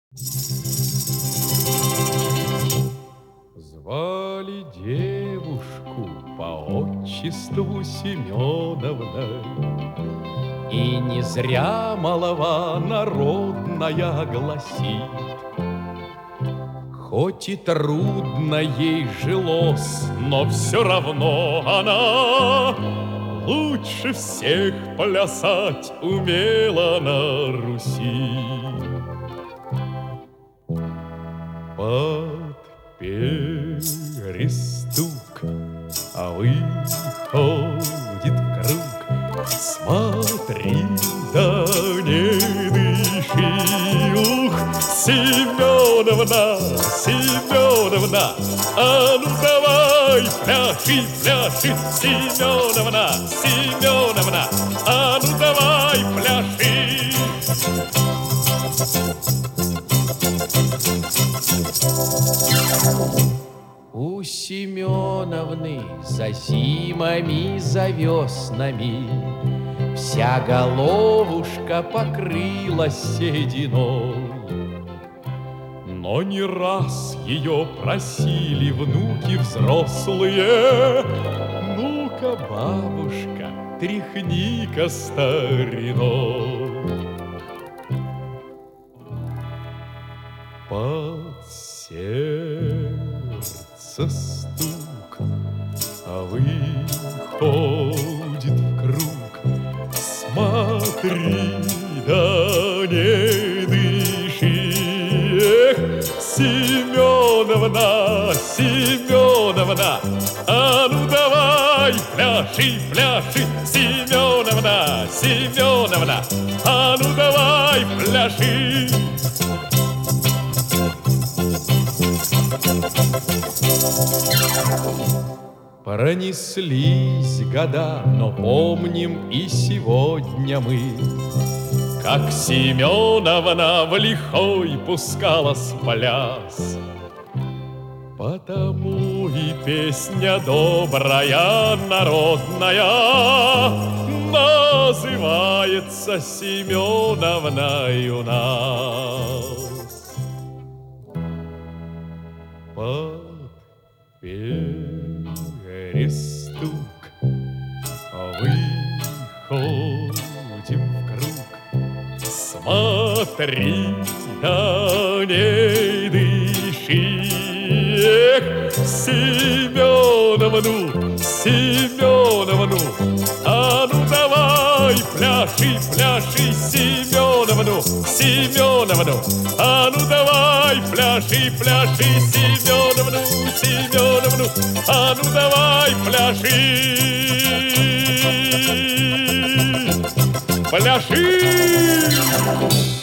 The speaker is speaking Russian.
Звали девушку по отчеству Семеновна, и не зря молва народная гласит. Хоть и трудно ей жилось, но все равно она лучше всех плясать умела на Руси. Под перестук, а выходит в круг. Смотри, да не дыши, ух, Семеновна, Семеновна, а ну давай, пляши, пляши, Семеновна, Семеновна, а ну давай, пляши. У Семеновны за зимами, за веснами вся головушка покрылась сединой. Но не раз ее просили внуки взрослые: ну-ка, бабушка, тряхни-ка стариной. Под сердце стук, а выходит в круг. Смотри, да не дыши, эх, Семеновна, Семеновна, а ну давай, пляши, пляши, Семеновна, Семеновна, а ну давай, пляши. Пронеслись года, но помним и сегодня мы, как Семеновна в лихой пускалась в пляс. Потому и песня добрая, народная, называется Семеновной у нас. Под перестук, а выходим в круг. Смотри, да не дыши, эх, Семеновну, Семеновну, а ну давай, пляши, пляши, Семеновну, Семеновну, а ну давай, пляши, пляши, Семеновну, Семеновну, а ну давай, пляши, пляши.